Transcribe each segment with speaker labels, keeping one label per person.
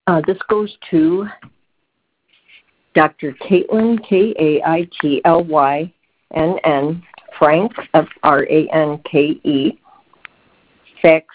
Speaker 1: This goes to Dr. Kaitlyn, Kaitlynn, Frank, Franke, fax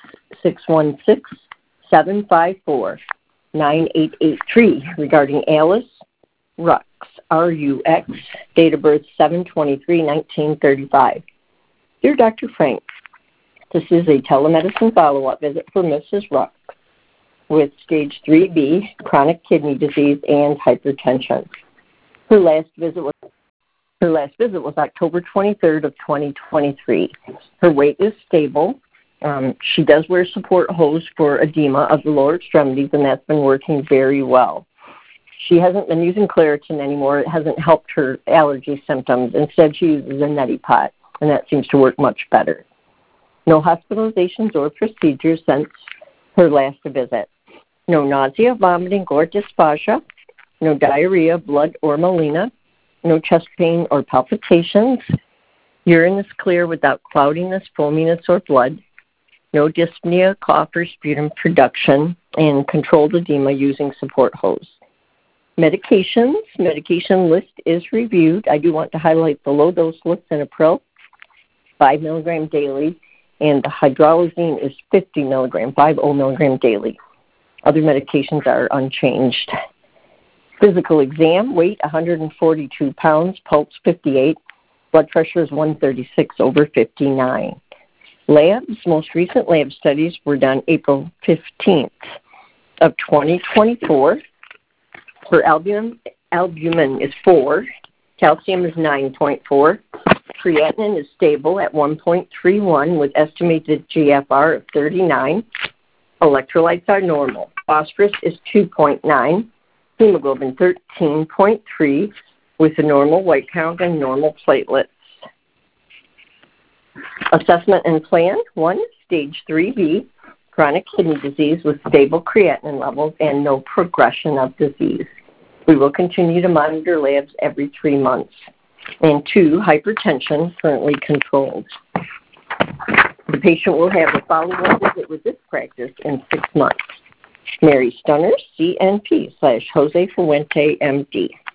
Speaker 1: 616-754-9883 regarding Alice Rux, RUX, date of birth 7/23/1935. Dear Dr. Frank, this is a telemedicine follow-up visit for Mrs. Rux with stage 3B, chronic kidney disease, and hypertension. Her last visit was October 23rd of 2023. Her weight is stable. She does wear support hose for edema of the lower extremities, and that's been working very well. She hasn't been using Claritin anymore. It hasn't helped her allergy symptoms. Instead, she uses a neti pot, and that seems to work much better. No hospitalizations or procedures since her last visit. No nausea, vomiting, or dysphagia. No diarrhea, blood, or melena. No chest pain or palpitations. Urine is clear without cloudiness, foaminess, or blood. No dyspnea, cough, or sputum production, and controlled edema using support hose. Medications. Medication list is reviewed. I do want to highlight the low-dose lisinopril, 5 milligram daily, and the hydralazine is 50 milligram, 50 milligram daily. Other medications are unchanged. Physical exam, weight 142 pounds, pulse 58, blood pressure is 136/59. Labs, most recent lab studies were done April 15th of 2024. Her albumin is 4, calcium is 9.4, creatinine is stable at 1.31 with estimated GFR of 39. Electrolytes are normal. Phosphorus is 2.9, hemoglobin 13.3 with a normal white count and normal platelets. Assessment and plan. 1, stage 3B, chronic kidney disease with stable creatinine levels and no progression of disease. We will continue to monitor labs every 3 months. And 2, hypertension, currently controlled. The patient will have a follow-up visit with this practice in 6 months. Mary Stunner, CNP /Jose Fuente, MD.